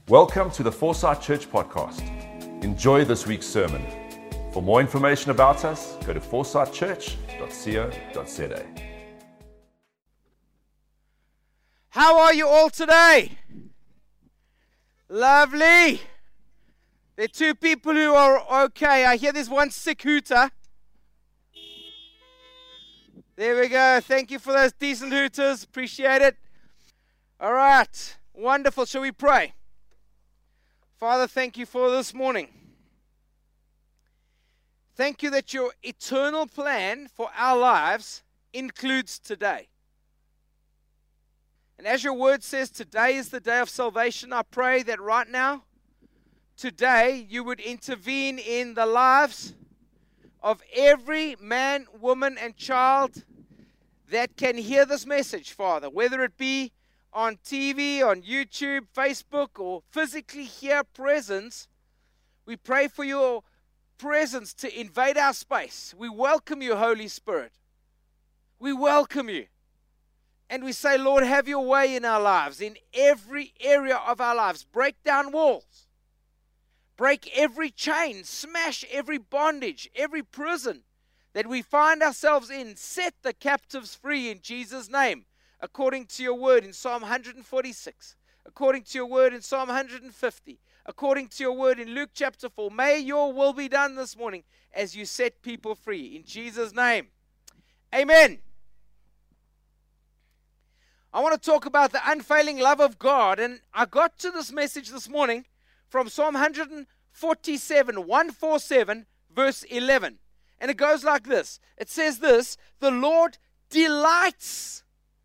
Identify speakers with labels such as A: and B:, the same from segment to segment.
A: Welcome to the Foresight Church podcast. Enjoy this week's sermon. For more information about us, go to foresightchurch.co.za.
B: How are you all today? Lovely. There are two people who are okay. I hear there's one sick hooter. There we go. Thank you for those decent hooters. Appreciate it. All right. Wonderful. Shall we pray? Father, thank you for this morning. Thank you that your eternal plan for our lives includes today. And as your word says, today is the day of salvation. I pray that right now, today, you would intervene in the lives of every man, woman, and child that can hear this message, Father, whether it be on TV, on YouTube, Facebook, or physically here presence. We pray for your presence to invade our space. We welcome you, Holy Spirit. We welcome you. And we say, Lord, have your way in our lives, in every area of our lives. Break down walls. Break every chain. Smash every bondage, every prison that we find ourselves in. Set the captives free in Jesus' name, according to your word in Psalm 146, according to your word in Psalm 150, according to your word in Luke chapter 4. May your will be done this morning as you set people free. In Jesus' name, amen. I want to talk about the unfailing love of God, and I got to this message this morning from Psalm 147, verse 11. And it goes like this. It says this: the Lord delights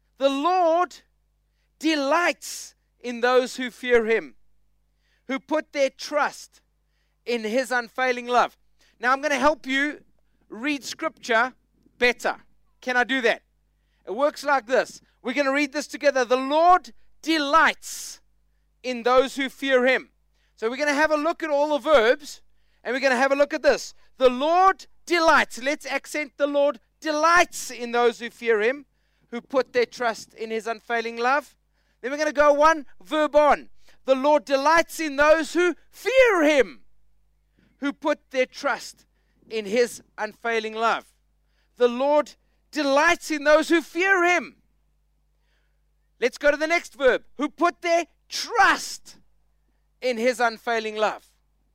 B: in those who fear him, who put their trust in his unfailing love. Now I'm going to help you read scripture better. Can I do that? It works like this. We're going to read this together. The Lord delights in those who fear him. So we're going to have a look at all the verbs, and we're going to have a look at this. The Lord delights. Let's accent the Lord delights in those who fear him, who put their trust in his unfailing love. Then we're going to go one verb on. The Lord delights in those who fear him, who put their trust in his unfailing love. The Lord delights in those who fear him. Let's go to the next verb. Who put their trust in his unfailing love.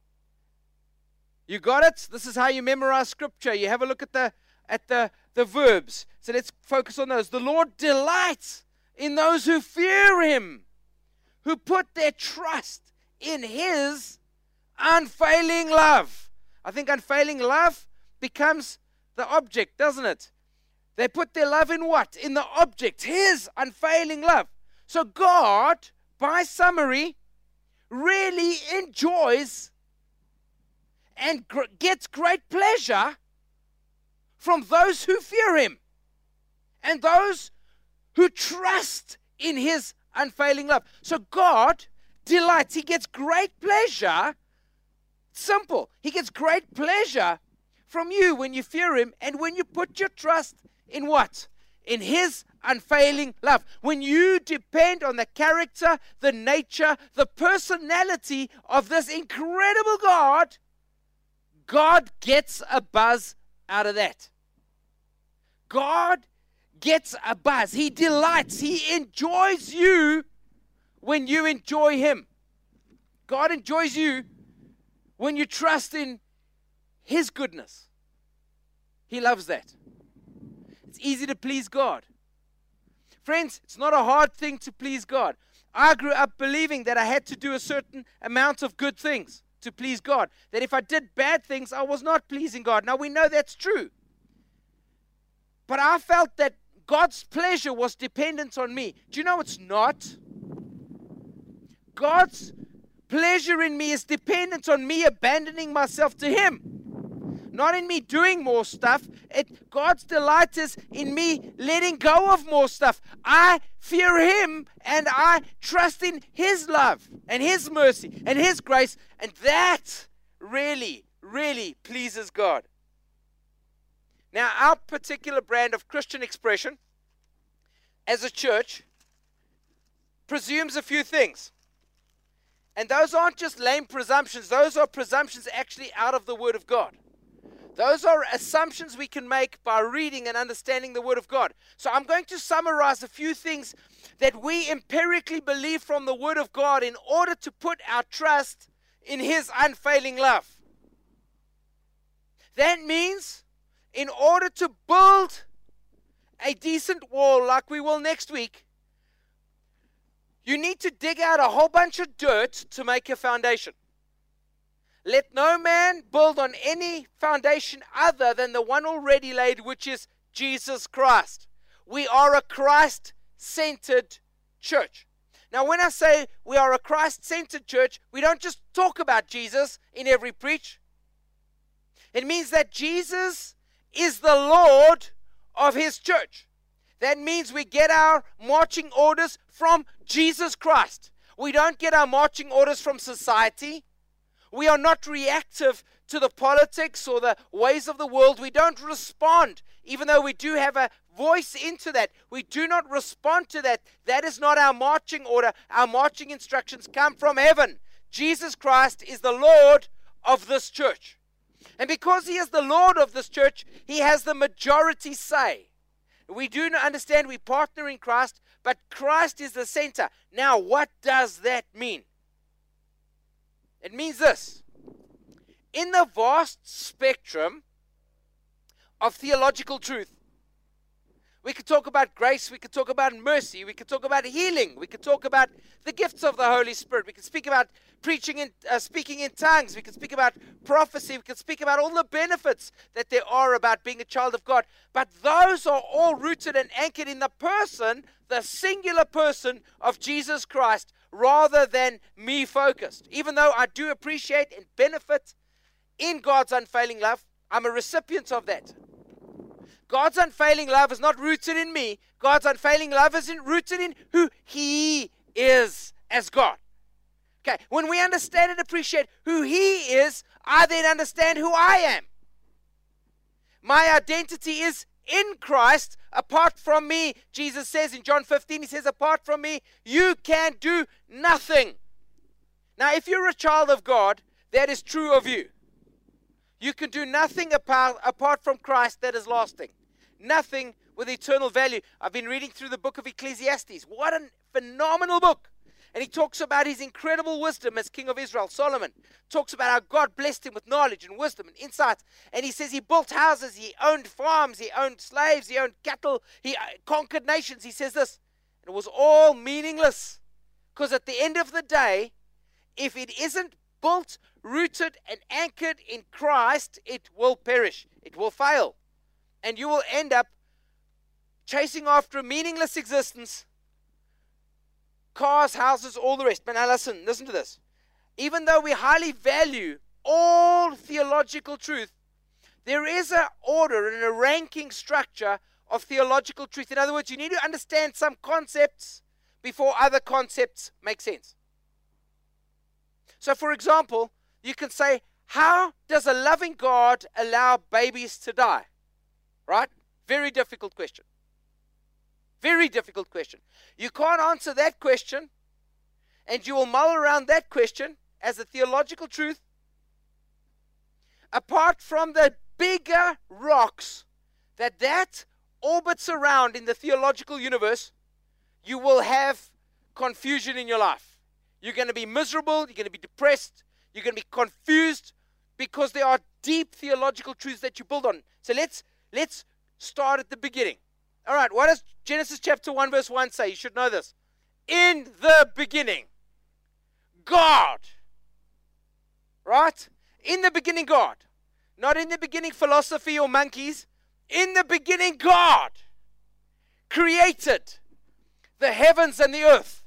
B: You got it? This is how you memorize scripture. You have a look at the verbs. So let's focus on those. The Lord delights in those who fear him, who put their trust in his unfailing love. I think unfailing love becomes the object, doesn't it? They put their love in what? In the object, his unfailing love. So God, by summary, really enjoys and gets great pleasure from those who fear him and those who trust in his unfailing love. So God delights. He gets great pleasure. Simple. He gets great pleasure from you when you fear him and when you put your trust in what? In his unfailing love. When you depend on the character, the nature, the personality of this incredible God, God gets a buzz out of that. God gets a buzz. He delights. He enjoys you when you enjoy him. God enjoys you when you trust in his goodness. He loves that. It's easy to please God. Friends, it's not a hard thing to please God. I grew up believing that I had to do a certain amount of good things to please God. That if I did bad things, I was not pleasing God. Now we know that's true. But I felt that God's pleasure was dependent on me. Do you know it's not? God's pleasure in me is dependent on me abandoning myself to him. Not in me doing more stuff. God's delight is in me letting go of more stuff. I fear him and I trust in his love and his mercy and his grace. And that really, really pleases God. Now, our particular brand of Christian expression as a church presumes a few things. And those aren't just lame presumptions. Those are presumptions actually out of the Word of God. Those are assumptions we can make by reading and understanding the Word of God. So I'm going to summarize a few things that we empirically believe from the Word of God in order to put our trust in His unfailing love. That means in order to build a decent wall like we will next week, you need to dig out a whole bunch of dirt to make a foundation. Let no man build on any foundation other than the one already laid, which is Jesus Christ. We are a Christ-centered church. Now, when I say we are a Christ-centered church, we don't just talk about Jesus in every preach. It means that Jesus is the Lord of His church. That means we get our marching orders from Jesus Christ. We don't get our marching orders from society. We are not reactive to the politics or the ways of the world. We don't respond, even though we do have a voice into that. We do not respond to that. That is not our marching order. Our marching instructions come from heaven. Jesus Christ is the Lord of this church. And because He is the Lord of this church, He has the majority say. We do understand we partner in Christ, but Christ is the center. Now, what does that mean? It means this. In the vast spectrum of theological truth, we could talk about grace, we could talk about mercy, we could talk about healing, we could talk about the gifts of the Holy Spirit, we could speak about speaking in tongues, we could speak about prophecy, we could speak about all the benefits that there are about being a child of God. But those are all rooted and anchored in the person, the singular person of Jesus Christ, rather than me focused. Even though I do appreciate and benefit in God's unfailing love, I'm a recipient of that. God's unfailing love is not rooted in me. God's unfailing love is rooted in who He is as God. Okay, when we understand and appreciate who He is, I then understand who I am. My identity is in Christ. Apart from me, Jesus says in John 15, He says, apart from me, you can do nothing. Now, if you're a child of God, that is true of you. You can do nothing apart from Christ that is lasting. Nothing with eternal value. I've been reading through the book of Ecclesiastes. What a phenomenal book. And he talks about his incredible wisdom as king of Israel. Solomon talks about how God blessed him with knowledge and wisdom and insight. And he says he built houses, he owned farms, he owned slaves, he owned cattle, he conquered nations. He says this, it was all meaningless. Because at the end of the day, if it isn't built, rooted, and anchored in Christ, it will perish. It will fail. And you will end up chasing after a meaningless existence. Cars, houses, all the rest. But now listen to this. Even though we highly value all theological truth, there is an order and a ranking structure of theological truth. In other words, you need to understand some concepts before other concepts make sense. So, for example, you can say, how does a loving God allow babies to die? Right? Very difficult question. Very difficult question. You can't answer that question, and you will mull around that question as a theological truth. Apart from the bigger rocks that orbits around in the theological universe, you will have confusion in your life. You're going to be miserable, you're going to be depressed, you're going to be confused because there are deep theological truths that you build on. So let's start at the beginning. All right, what does Genesis chapter 1 verse 1 say? You should know this. In the beginning, God. Right? In the beginning, God. Not in the beginning philosophy or monkeys. In the beginning, God created the heavens and the earth.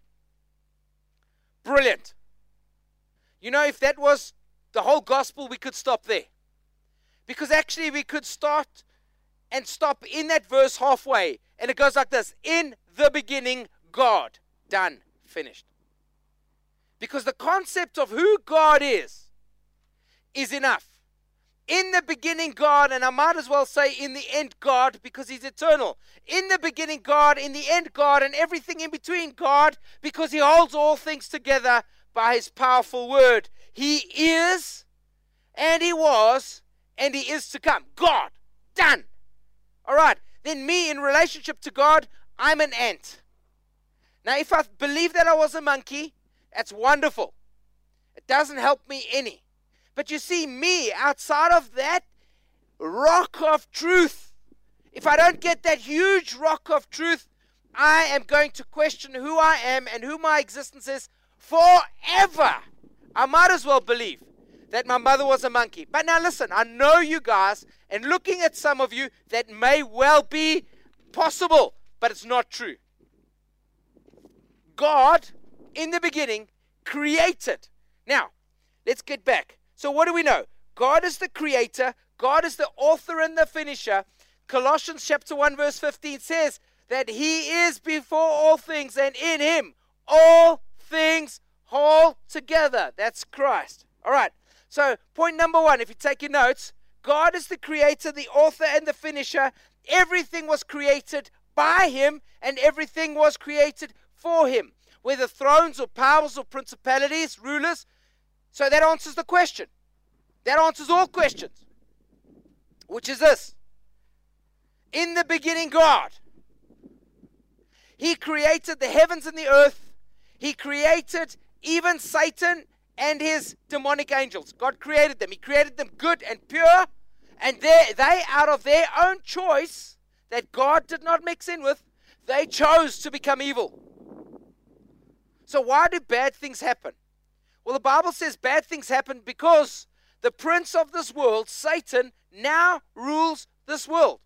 B: Brilliant. You know, if that was the whole gospel, we could stop there. Because actually we could start and stop in that verse halfway. And it goes like this. In the beginning, God. Done. Finished. Because the concept of who God is enough. In the beginning, God, and I might as well say in the end, God, because He's eternal. In the beginning, God, in the end, God, and everything in between, God, because He holds all things together by his powerful word. He is, and he was, and he is to come. God. Done. All right. Then me, in relationship to God, I'm an ant. Now, if I believe that I was a monkey, that's wonderful. It doesn't help me any. But you see, me, outside of that rock of truth, if I don't get that huge rock of truth, I am going to question who I am and who my existence is forever. I might as well believe that my mother was a monkey. But now listen, I know you guys, and looking at some of you, that may well be possible, but it's not true. God, in the beginning, created. Now, let's get back. So what do we know? God is the creator. God is the author and the finisher. Colossians chapter 1 verse 15 says that he is before all things, and in him all things hold together. That's Christ. All right. So point number one, if you take your notes, God is the creator, the author, and the finisher. Everything was created by him, and everything was created for him, whether thrones or powers or principalities, rulers. So that answers the question. That answers all questions, which is this. In the beginning, God. He created the heavens and the earth. He created even Satan and his demonic angels. God created them. He created them good and pure. And they out of their own choice, that God did not mix in with, they chose to become evil. So why do bad things happen? Well, the Bible says bad things happen because the prince of this world, Satan, now rules this world.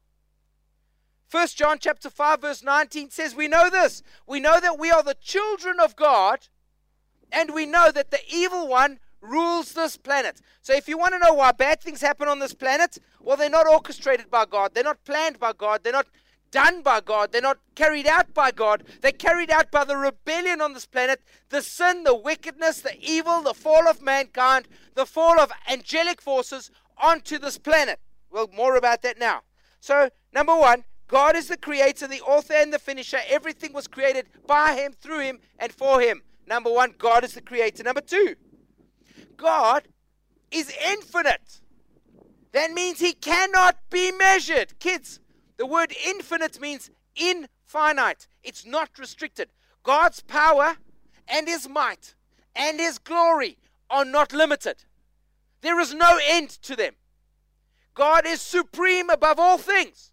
B: 1 John chapter 5 verse 19 says, we know this. We know that we are the children of God, and we know that the evil one rules this planet. So if you want to know why bad things happen on this planet, well, they're not orchestrated by God. They're not planned by God. They're not done by God. They're not carried out by God. They're carried out by the rebellion on this planet, the sin, the wickedness, the evil, the fall of mankind, the fall of angelic forces onto this planet. Well, more about that now. So, number one, God is the creator, the author, and the finisher. Everything was created by him, through him, and for him. Number one, God is the creator. Number two, God is infinite. That means he cannot be measured. Kids, the word infinite means infinite. It's not restricted. God's power and his might and his glory are not limited. There is no end to them. God is supreme above all things.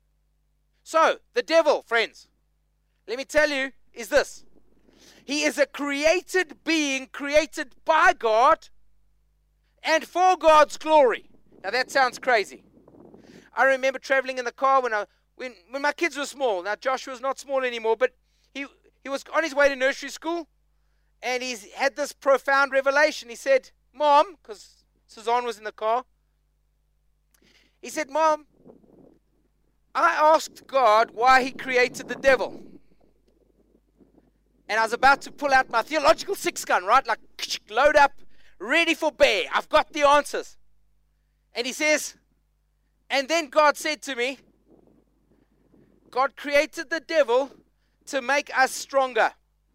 B: So, the devil, friends, let me tell you, is this. He is a created being, created by God and for God's glory. Now that sounds crazy. I remember traveling in the car when my kids were small. Now Joshua's not small anymore, but he was on his way to nursery school, and he had this profound revelation. He said, Mom, because Suzanne was in the car, he said, Mom, I asked God why he created the devil. And I was about to pull out my theological six gun, right? Like, load up, ready for bear. I've got the answers. And he says, and then God said to me, God created the devil to make us stronger.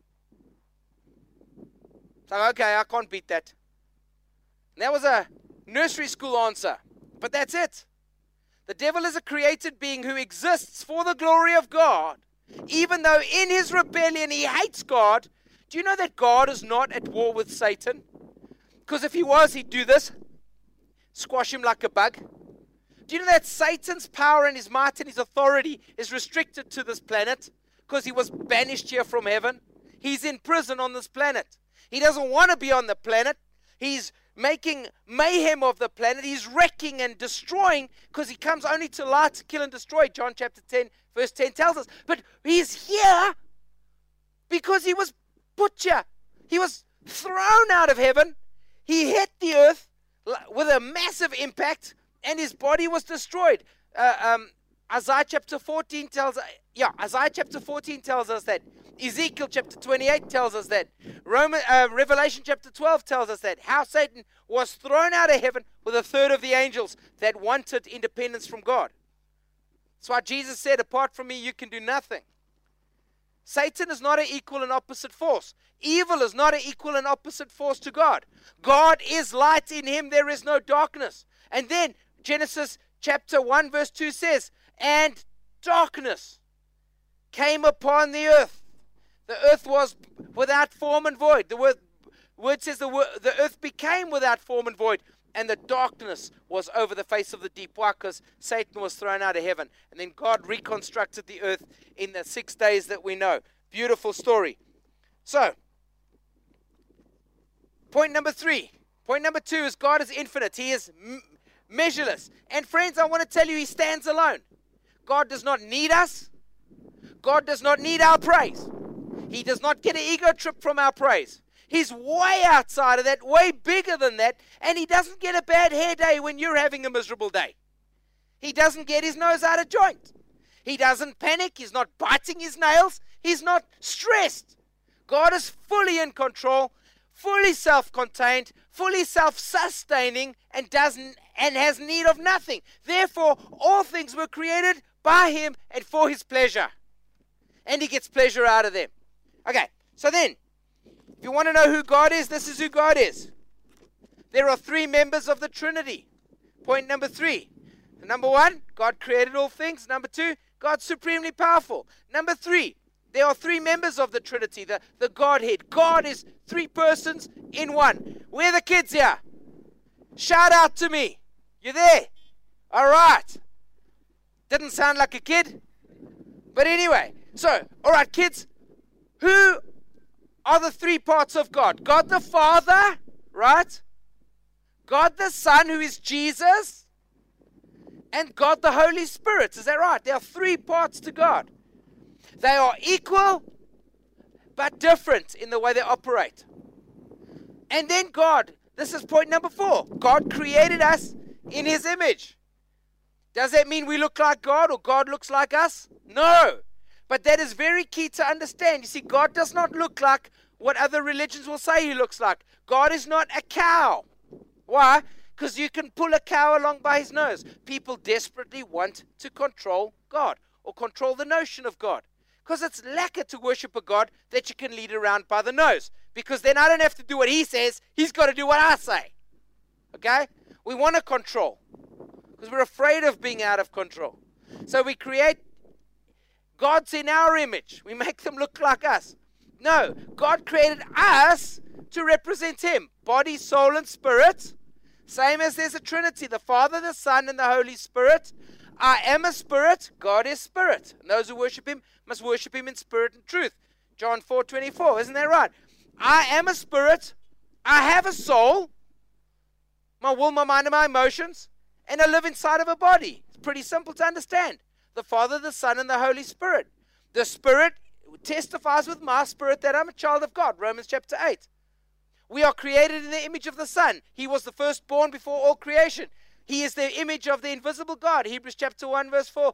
B: So, okay, I can't beat that. And that was a nursery school answer. But that's it. The devil is a created being who exists for the glory of God, even though in his rebellion he hates God. Do you know that God is not at war with Satan? Because if he was, he'd do this. Squash him like a bug. Do you know that Satan's power and his might and his authority is restricted to this planet? Because he was banished here from heaven. He's in prison on this planet. He doesn't want to be on the planet. He's making mayhem of the planet. He's wrecking and destroying, because he comes only to lie, to kill, and destroy. John chapter 10 verse 10 tells us. But he's here because he was put here. He was thrown out of heaven. He hit the earth with a massive impact, and his body was destroyed. Isaiah chapter 14 tells us that. Ezekiel chapter 28 tells us that. Revelation chapter 12 tells us that. How Satan was thrown out of heaven with a third of the angels that wanted independence from God. That's why Jesus said, apart from me, you can do nothing. Satan is not an equal and opposite force. Evil is not an equal and opposite force to God. God is light. In him there is no darkness. And then Genesis chapter 1 verse 2 says, and darkness came upon the earth. The earth was without form and void. The word says the earth became without form and void, and the darkness was over the face of the deep. Why? Because Satan was thrown out of heaven. And then God reconstructed the earth in the 6 days that we know. Beautiful story. So, point number 3. Point number 2 is God is infinite. He is measureless. And friends, I want to tell you, he stands alone. God does not need us. God does not need our praise. He does not get an ego trip from our praise. He's way outside of that, way bigger than that, and he doesn't get a bad hair day when you're having a miserable day. He doesn't get his nose out of joint. He doesn't panic. He's not biting his nails. He's not stressed. God is fully in control, fully self-contained, fully self-sustaining, and has need of nothing. Therefore, all things were created by him and for his pleasure. And he gets pleasure out of them. Okay, so then, if you want to know who God is, this is who God is. There are 3 members of the Trinity. Point number 3. Number 1, God created all things. Number 2, God's supremely powerful. Number 3, there are 3 members of the Trinity, the Godhead. God is 3 persons in one. Where are the kids here? Shout out to me. You there? All right. Didn't sound like a kid. But anyway, so, all right, kids, who are the 3 parts of God? God the Father, right? God the Son, who is Jesus, and God the Holy Spirit. Is that right? There are 3 parts to God. They are equal, but different in the way they operate. And then God, this is point number 4. God created us in his image. Does that mean we look like God or God looks like us? No. But that is very key to understand. You see, God does not look like what other religions will say he looks like. God is not a cow. Why? Because you can pull a cow along by his nose. People desperately want to control God or control the notion of God. Because it's lacquer to worship a God that you can lead around by the nose. Because then I don't have to do what he says. He's got to do what I say. Okay? We want to control. Because we're afraid of being out of control. So we create gods in our image. We make them look like us. No, God created us to represent him. Body, soul, and spirit. Same as there's a Trinity. The Father, the Son, and the Holy Spirit. I am a spirit. God is spirit. And those who worship him must worship him in spirit and truth. John 4:24. Isn't that right? I am a spirit. I have a soul. My will, my mind, and my emotions. And I live inside of a body. It's pretty simple to understand. The Father, the Son, and the Holy Spirit. The Spirit testifies with my spirit that I'm a child of God. Romans chapter 8. We are created in the image of the Son. He was the firstborn before all creation. He is the image of the invisible God. Hebrews chapter 1 verse 4.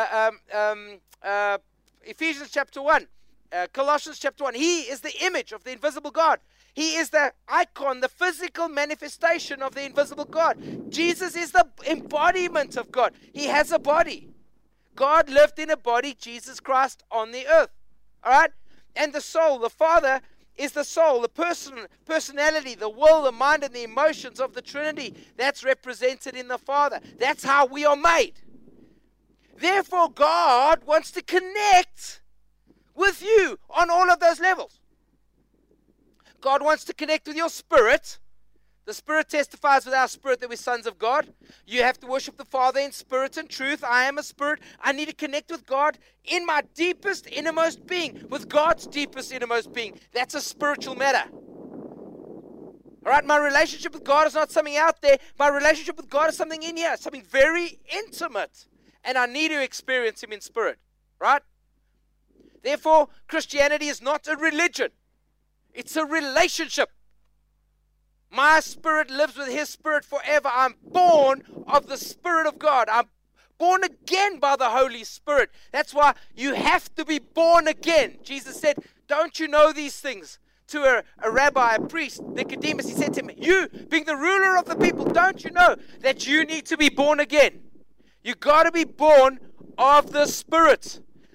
B: Ephesians chapter 1. Colossians chapter 1. He is the image of the invisible God. He is the icon, the physical manifestation of the invisible God. Jesus is the embodiment of God. He has a body. God lived in a body, Jesus Christ, on the earth. All right? And the soul, the Father is the soul, the personality, the will, the mind, and the emotions of the Trinity. That's represented in the Father. That's how we are made. Therefore, God wants to connect with you on all of those levels. God wants to connect with your spirit. The Spirit testifies with our spirit that we're sons of God. You have to worship the Father in spirit and truth. I am a spirit. I need to connect with God in my deepest, innermost being, with God's deepest, innermost being. That's a spiritual matter. All right, my relationship with God is not something out there. My relationship with God is something in here, something very intimate. And I need to experience him in spirit, right? Therefore, Christianity is not a religion. It's a relationship. My spirit lives with his spirit forever. I'm born of the Spirit of God. I'm born again by the Holy Spirit. That's why you have to be born again. Jesus said, don't you know these things? To a rabbi, a priest, Nicodemus, he said to him, you, being the ruler of the people, don't you know that you need to be born again? You got to be born of the Spirit.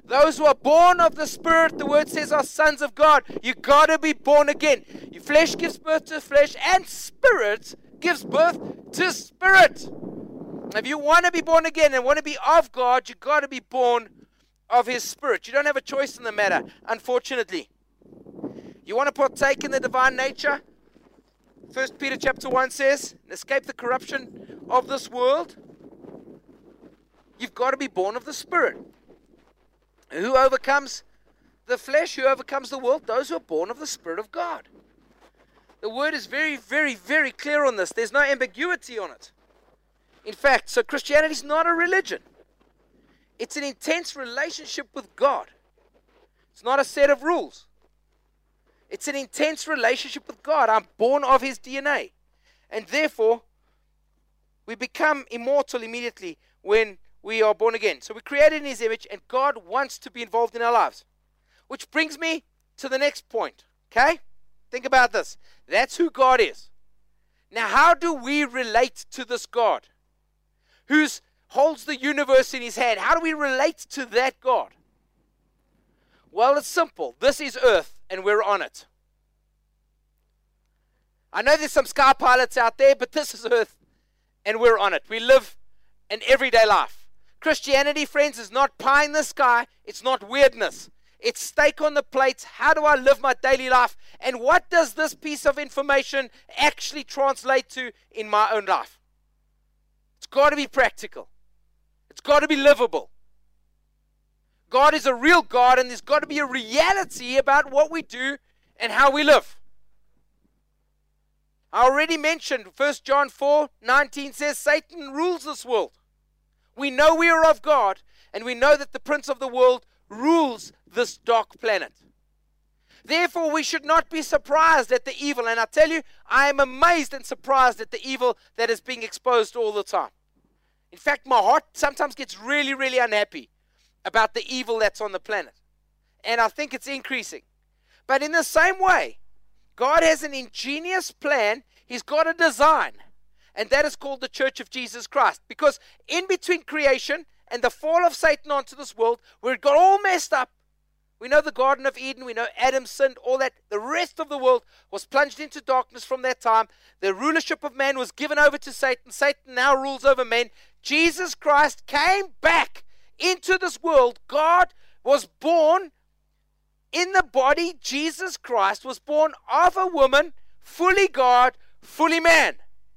B: Those who are born of the Spirit, the word says, are sons of God. You got to be born again. Your flesh gives birth to flesh, and spirit gives birth to spirit. If you want to be born again and want to be of God, you got to be born of His Spirit. You don't have a choice in the matter, unfortunately. You want to partake in the divine nature? 1 Peter chapter 1 says, escape the corruption of this world. You've got to be born of the Spirit. Who overcomes the flesh? Who overcomes the world? Those who are born of the Spirit of God. The word is very, very, very clear on this. There's no ambiguity on it. In fact, so Christianity is not a religion. It's an intense relationship with God. It's not a set of rules. It's an intense relationship with God. I'm born of His DNA. And therefore, we become immortal immediately when we are born again. So we're created in His image, and God wants to be involved in our lives. Which brings me to the next point. Okay? Think about this. That's who God is. Now, how do we relate to this God who holds the universe in His hand? How do we relate to that God? Well, it's simple. This is Earth, and we're on it. I know there's some sky pilots out there, but this is Earth, and we're on it. We live an everyday life. Christianity, friends, is not pie in the sky. It's not weirdness. It's steak on the plate. How do I live my daily life? And what does this piece of information actually translate to in my own life? It's got to be practical. It's got to be livable. God is a real God, and there's got to be a reality about what we do and how we live. I already mentioned 1 John 4:19 says Satan rules this world. We know we are of God, and we know that the prince of the world rules this dark planet. Therefore, we should not be surprised at the evil. And I tell you, I am amazed and surprised at the evil that is being exposed all the time. In fact, my heart sometimes gets really, really unhappy about the evil that's on the planet. And I think it's increasing. But in the same way, God has an ingenious plan. He's got a design. And that is called the Church of Jesus Christ. Because in between creation and the fall of Satan onto this world, where it got all messed up, we know the Garden of Eden, we know Adam sinned, all that. The rest of the world was plunged into darkness from that time. The rulership of man was given over to Satan. Satan now rules over men. Jesus Christ came back into this world. God was born in the body. Jesus Christ was born of a woman, fully God, fully man.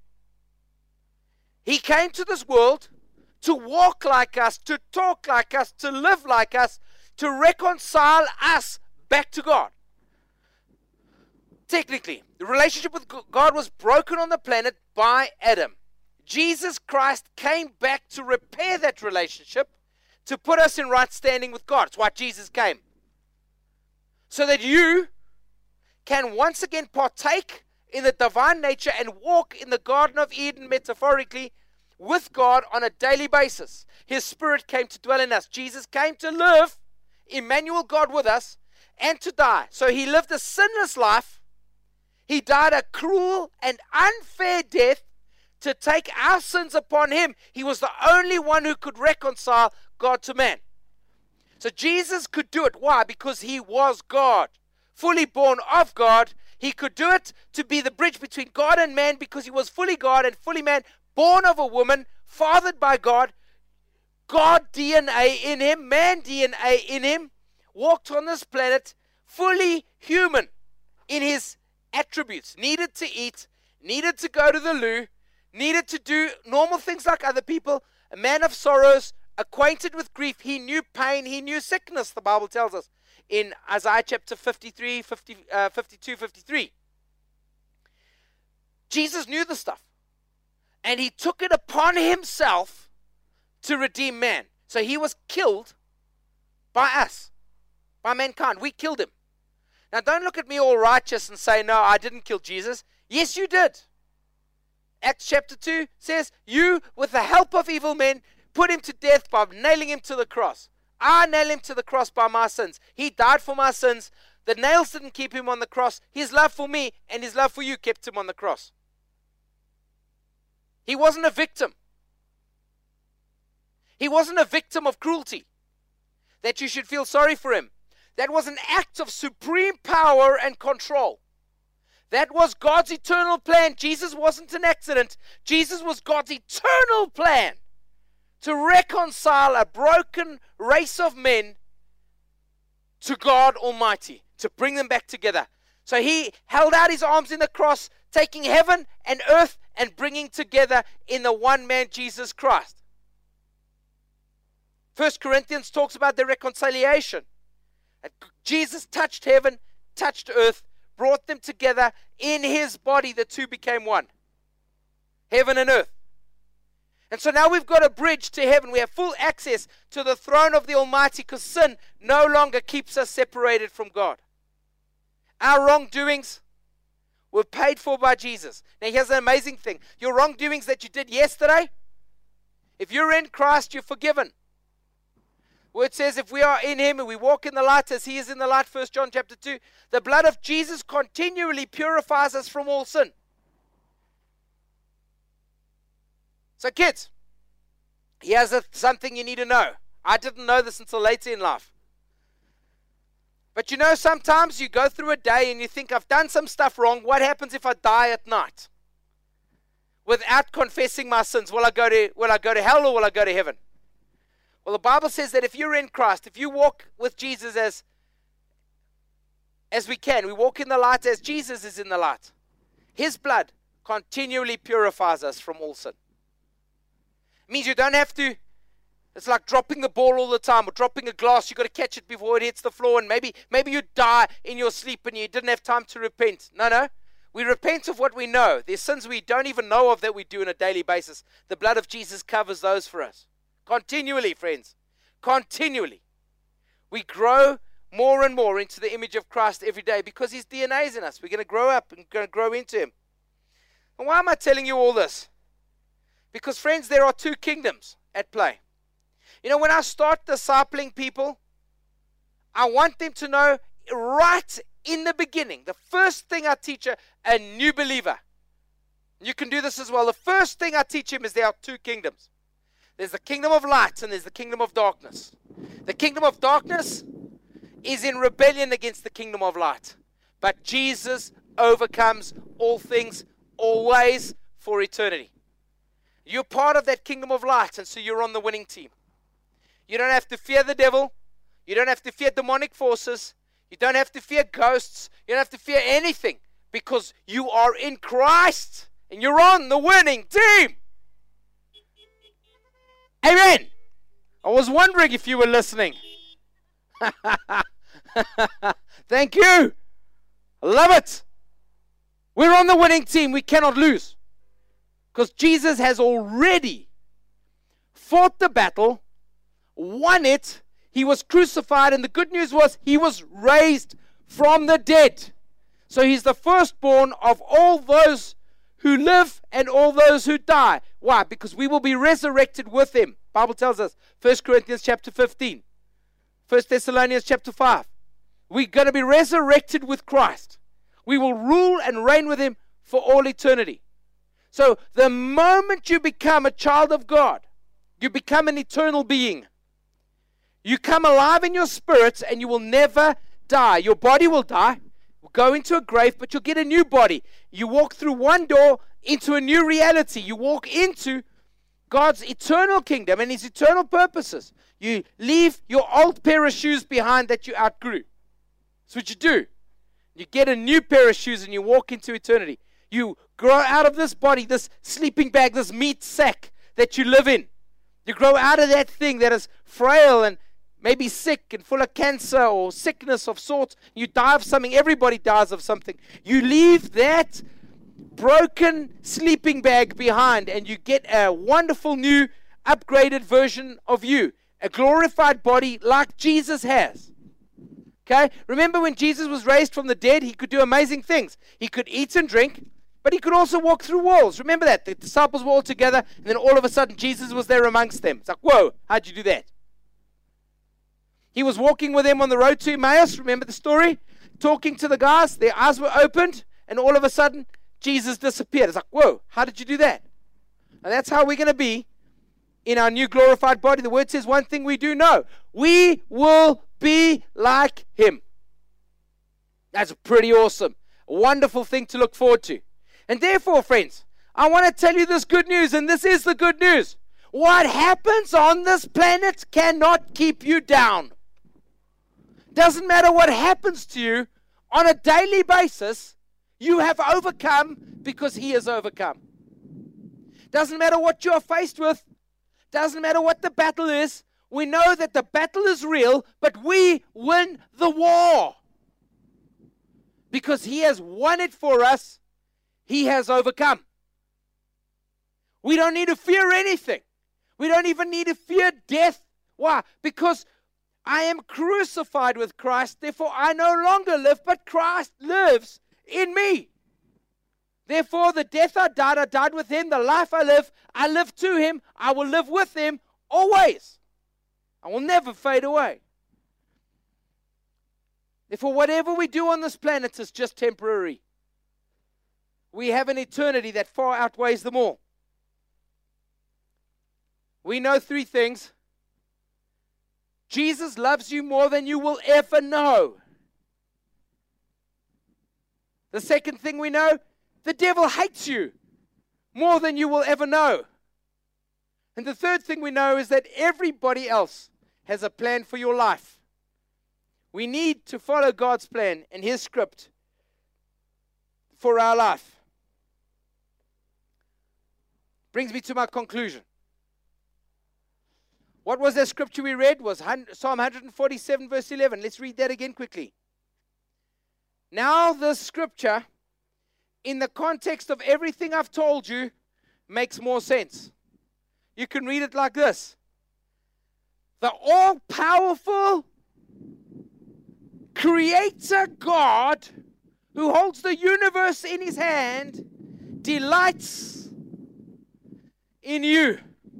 B: He came to this world to walk like us, to talk like us, to live like us, to reconcile us back to God. Technically, the relationship with God was broken on the planet by Adam. Jesus Christ came back to repair that relationship, to put us in right standing with God. That's why Jesus came. So that you can once again partake in the divine nature and walk in the Garden of Eden, metaphorically, with God on a daily basis. His Spirit came to dwell in us. Jesus came to live, Emmanuel, God with us, and to die. So He lived a sinless life. He died a cruel and unfair death to take our sins upon Him. He was the only one who could reconcile God to man. So Jesus could do it. Why? Because He was God, fully born of God. He could do it to be the bridge between God and man because He was fully God and fully man, born of a woman, fathered by God, God DNA in Him, man DNA in Him, walked on this planet, fully human in His attributes, needed to eat, needed to go to the loo, needed to do normal things like other people, a man of sorrows, acquainted with grief. He knew pain, He knew sickness, the Bible tells us in Isaiah chapter 52, 53. Jesus knew the stuff, and He took it upon Himself to redeem man. So He was killed by us, by mankind. We killed Him. Now don't look at me all righteous and say, no, I didn't kill Jesus. Yes, you did. Acts chapter 2 says, you, with the help of evil men, put Him to death by nailing Him to the cross. I nailed Him to the cross by my sins. He died for my sins. The nails didn't keep Him on the cross. His love for me and His love for you kept Him on the cross. He wasn't a victim. He wasn't a victim of cruelty. that you should feel sorry for him. That was an act of supreme power and control. That was God's eternal plan. Jesus wasn't an accident. Jesus was God's eternal plan to reconcile a broken race of men to God Almighty, to bring them back together. So he held out his arms in the cross, taking heaven and earth and bringing together in the one man, Jesus Christ. 1 Corinthians talks about the reconciliation. That Jesus touched heaven, touched earth, brought them together in his body. The two became one. Heaven and earth. And so now we've got a bridge to heaven. We have full access to the throne of the Almighty because sin no longer keeps us separated from God. Our wrongdoings were paid for by Jesus. Now here's an amazing thing. Your wrongdoings that you did yesterday, if you're in Christ, you're forgiven. Word says if we are in him and we walk in the light as he is in the light, 1 John chapter 2, the blood of Jesus continually purifies us from all sin. So kids, here's something you need to know. I didn't know this until later in life. But you know, sometimes you go through a day and you think, I've done some stuff wrong. What happens if I die at night? Without confessing my sins, will I go to hell or will I go to heaven? Well, the Bible says that if you're in Christ, if you walk with Jesus as we can, we walk in the light as Jesus is in the light. His blood continually purifies us from all sin. It means you don't have to, it's like dropping the ball all the time or dropping a glass. You've got to catch it before it hits the floor, and maybe you die in your sleep and you didn't have time to repent. No. We repent of what we know. There's sins we don't even know of that we do on a daily basis. The blood of Jesus covers those for us. Continually, friends. Continually. We grow more and more into the image of Christ every day because his DNA is in us. We're going to grow up and going to grow into him. And why am I telling you all this? Because, friends, there are two kingdoms at play. You know, when I start discipling people, I want them to know right in the beginning, the first thing I teach a new believer, you can do this as well, the first thing I teach him is there are two kingdoms. There's the kingdom of light and there's the kingdom of darkness. The kingdom of darkness is in rebellion against the kingdom of light. But Jesus overcomes all things, always, for eternity. You're part of that kingdom of light, and so you're on the winning team. You don't have to fear the devil. You don't have to fear demonic forces. You don't have to fear ghosts. You don't have to fear anything because you are in Christ and you're on the winning team. Amen. I was wondering if you were listening. Thank you. I love it. We're on the winning team. We cannot lose because Jesus has already fought the battle, won it. He was crucified, and the good news was he was raised from the dead. So he's the firstborn of all those who live and all those who die. Why? Because we will be resurrected with him. The Bible tells us, 1 Corinthians chapter 15, 1 Thessalonians chapter 5. We're going to be resurrected with Christ. We will rule and reign with him for all eternity. So the moment you become a child of God, you become an eternal being. You come alive in your spirit and you will never die. Your body will die, will go into a grave, but you'll get a new body. You walk through one door into a new reality. You walk into God's eternal kingdom and his eternal purposes. You leave your old pair of shoes behind that you outgrew. That's what you do. You get a new pair of shoes and you walk into eternity. You grow out of this body, this sleeping bag, this meat sack that you live in. You grow out of that thing that is frail and maybe sick and full of cancer or sickness of sorts. You die of something. Everybody dies of something. You leave that broken sleeping bag behind and you get a wonderful new upgraded version of you. A glorified body like Jesus has. Okay? Remember when Jesus was raised from the dead, he could do amazing things. He could eat and drink, but he could also walk through walls. Remember that? The disciples were all together, and then all of a sudden Jesus was there amongst them. It's like, whoa, how'd you do that? He was walking with them on the road to Emmaus. Remember the story? Talking to the guys. Their eyes were opened, and all of a sudden Jesus disappeared. It's like, whoa, how did you do that? And that's how we're going to be in our new glorified body, the word says one thing we do know. We will be like him. That's pretty awesome. A wonderful thing to look forward to. And therefore, friends, I want to tell you this good news, and this is the good news. What happens on this planet cannot keep you down. Doesn't matter what happens to you on a daily basis, you have overcome because he has overcome. Doesn't matter what you are faced with. Doesn't matter what the battle is. We know that the battle is real, but we win the war. Because he has won it for us. He has overcome. We don't need to fear anything. We don't even need to fear death. Why? Because I am crucified with Christ. Therefore, I no longer live, but Christ lives in me. Therefore, the death I died with him. The life I live to him. I will live with him always. I will never fade away. Therefore, whatever we do on this planet is just temporary. We have an eternity that far outweighs them all. We know three things. Jesus loves you more than you will ever know. The second thing we know, the devil hates you more than you will ever know. And the third thing we know is that everybody else has a plan for your life. We need to follow God's plan and his script for our life. Brings me to my conclusion. What was that scripture we read? Was Psalm 147 verse 11. Let's read that again quickly. Now this scripture, in the context of everything I've told you, makes more sense. You can read it like this. The all-powerful Creator God, who holds the universe in his hand, delights in you.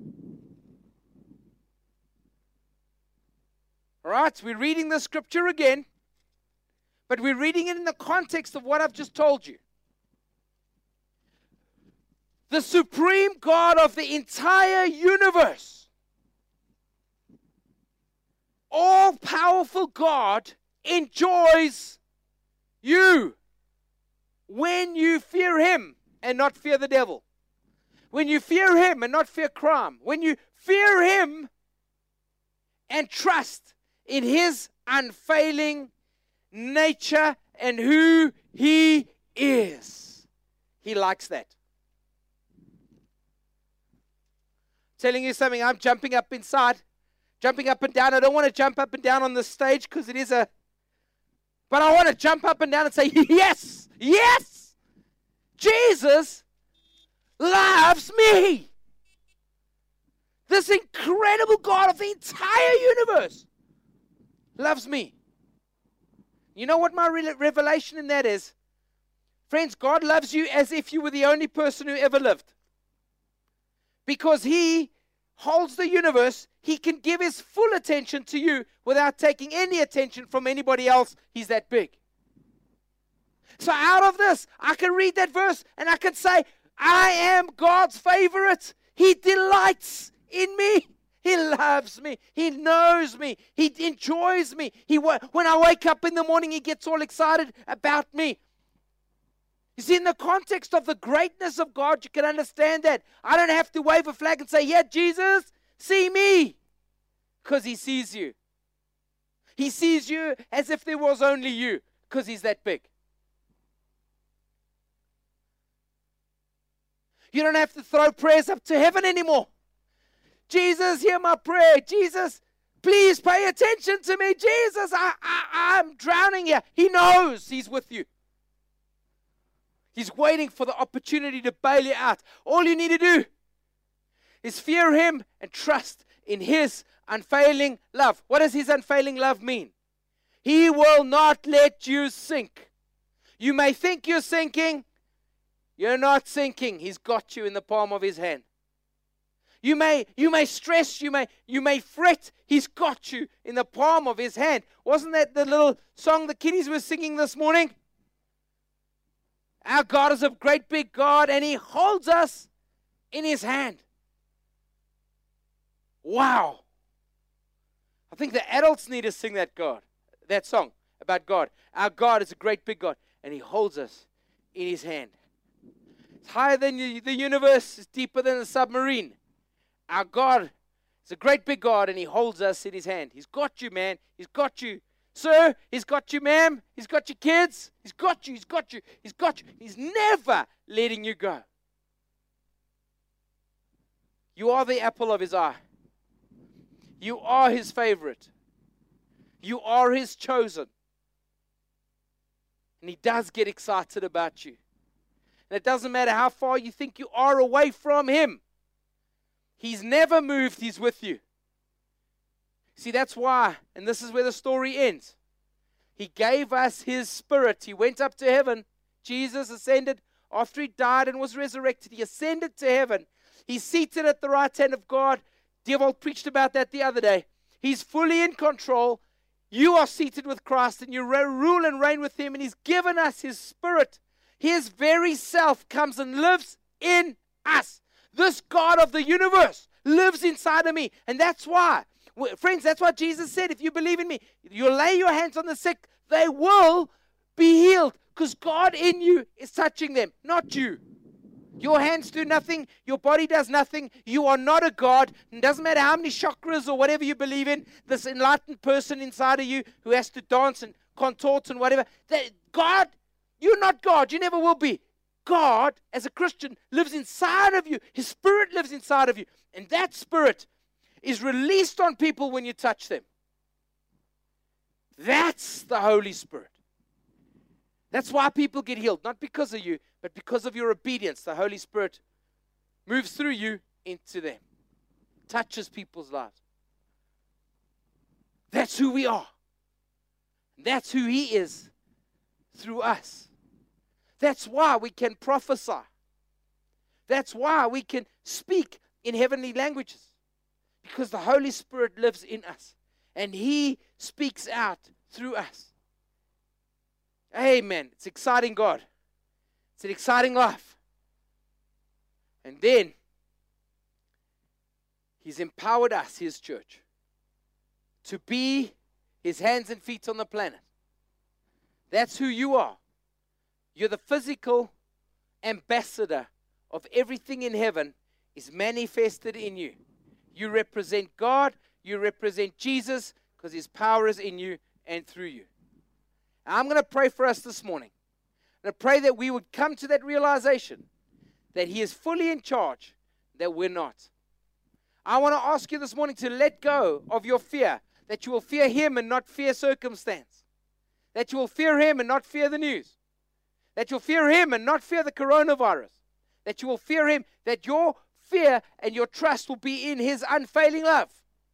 B: All right, we're reading the scripture again, but we're reading it in the context of what I've just told you. The supreme God of the entire universe, all-powerful God, enjoys you when you fear him and not fear the devil. When you fear him and not fear crime. When you fear him and trust in his unfailing nature and who he is. He likes that. Telling you something, I'm jumping up inside, jumping up and down. I don't want to jump up and down on the stage because it is but I want to jump up and down and say, yes, yes, Jesus loves me. This incredible God of the entire universe loves me. You know what my revelation in that is? Friends, God loves you as if you were the only person who ever lived. Because he holds the universe, he can give his full attention to you without taking any attention from anybody else. He's that big. So out of this, I can read that verse and I can say, I am God's favorite. He delights in me. He loves me. He knows me. He enjoys me. When I wake up in the morning, he gets all excited about me. You see, in the context of the greatness of God, you can understand that. I don't have to wave a flag and say, yeah, Jesus, see me. Because he sees you. He sees you as if there was only you. Because he's that big. You don't have to throw prayers up to heaven anymore. Jesus, hear my prayer. Jesus, please pay attention to me. Jesus, I'm drowning here. He knows he's with you. He's waiting for the opportunity to bail you out. All you need to do is fear him and trust in his unfailing love. What does his unfailing love mean? He will not let you sink. You may think you're sinking. You're not sinking. He's got you in the palm of his hand. You may stress, you may fret. He's got you in the palm of his hand. Wasn't that the little song the kiddies were singing this morning? Our God is a great big God, and he holds us in his hand. Wow. I think the adults need to sing that song about God. Our God is a great big God, and He holds us in His hand. It's higher than the universe, it's deeper than the submarine. Our God is a great big God, and He holds us in His hand. He's got you, man. He's got you. Sir, He's got you, ma'am. He's got your kids. He's got you. He's got you. He's got you. He's never letting you go. You are the apple of His eye. You are His favorite. You are His chosen. And He does get excited about you. And it doesn't matter how far you think you are away from Him. He's never moved. He's with you. See, that's why, and this is where the story ends. He gave us His Spirit. He went up to heaven. Jesus ascended after He died and was resurrected. He ascended to heaven. He's seated at the right hand of God. Diewold preached about that the other day. He's fully in control. You are seated with Christ and you rule and reign with Him, and He's given us His Spirit. His very self comes and lives in us. This God of the universe lives inside of me. And that's why, friends, that's why Jesus said, if you believe in me, you lay your hands on the sick, they will be healed. Because God in you is touching them, not you. Your hands do nothing. Your body does nothing. You are not a God. It doesn't matter how many chakras or whatever you believe in, this enlightened person inside of you who has to dance and contort and whatever. God, you're not God. You never will be. God, as a Christian, lives inside of you. His Spirit lives inside of you. And that Spirit is released on people when you touch them. That's the Holy Spirit. That's why people get healed, not because of you, but because of your obedience. The Holy Spirit moves through you into them, touches people's lives. That's who we are. That's who He is through us. That's why we can prophesy. That's why we can speak in heavenly languages, because the Holy Spirit lives in us, and He speaks out through us. Amen. It's exciting, God. It's an exciting life. And then He's empowered us, His church, to be His hands and feet on the planet. That's who you are. You're the physical ambassador of everything in heaven is manifested in you. You represent God. You represent Jesus, because His power is in you and through you. I'm going to pray for us this morning. I'm going to pray that we would come to that realization that He is fully in charge, that we're not. I want to ask you this morning to let go of your fear, that you will fear Him and not fear circumstance, that you will fear Him and not fear the news, that you'll fear Him and not fear the coronavirus, that you will fear Him, that your fear and your trust will be in His unfailing love.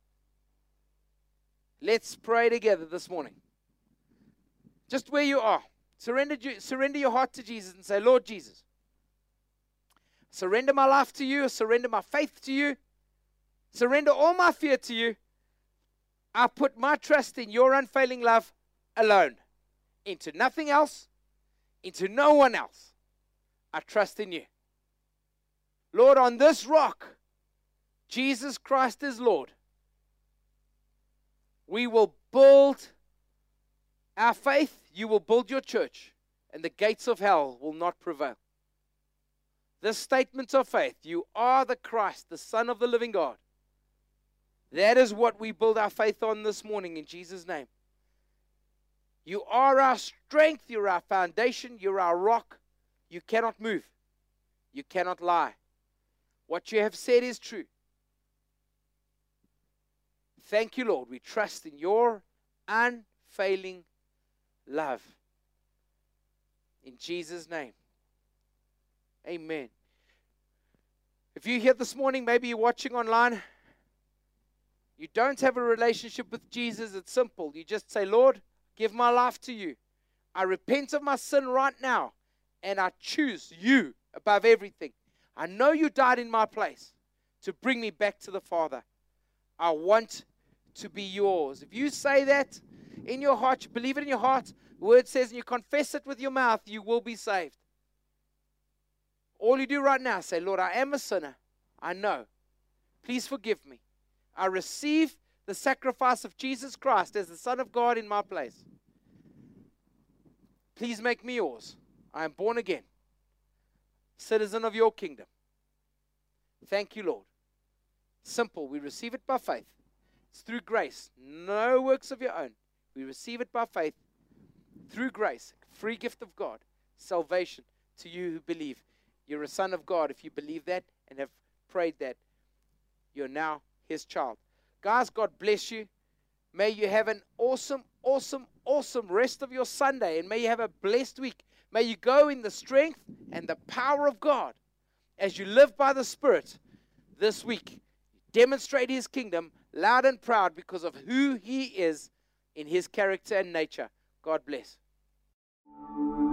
B: Let's pray together this morning. Just where you are, surrender your heart to Jesus and say, Lord Jesus, surrender my life to you, surrender my faith to you, surrender all my fear to you. I put my trust in your unfailing love alone, into nothing else, into no one else. I trust in you. Lord, on this rock, Jesus Christ is Lord. We will build our faith, you will build your church, and the gates of hell will not prevail. This statement of faith, you are the Christ, the Son of the living God. That is what we build our faith on this morning in Jesus' name. You are our strength, you're our foundation, you're our rock. You cannot move. You cannot lie. What you have said is true. Thank you, Lord. We trust in your unfailing love. In Jesus' name. Amen. If you're here this morning, maybe you're watching online, you don't have a relationship with Jesus, it's simple. You just say, Lord, give my life to you. I repent of my sin right now, and I choose you above everything. I know you died in my place to bring me back to the Father. I want to be yours. If you say that in your heart, you believe it in your heart, the word says, and you confess it with your mouth, you will be saved. All you do right now, say, Lord, I am a sinner. I know. Please forgive me. I receive the sacrifice of Jesus Christ as the Son of God in my place. Please make me yours. I am born again, citizen of your kingdom. Thank you, Lord. Simple. We receive it by faith. It's through grace. No works of your own. We receive it by faith through grace. Free gift of God. Salvation to you who believe. You're a son of God if you believe that and have prayed that. You're now his child. Guys, God bless you. May you have an awesome, awesome, awesome rest of your Sunday. And may you have a blessed week. May you go in the strength and the power of God as you live by the Spirit this week. Demonstrate his kingdom loud and proud because of who he is in his character and nature. God bless.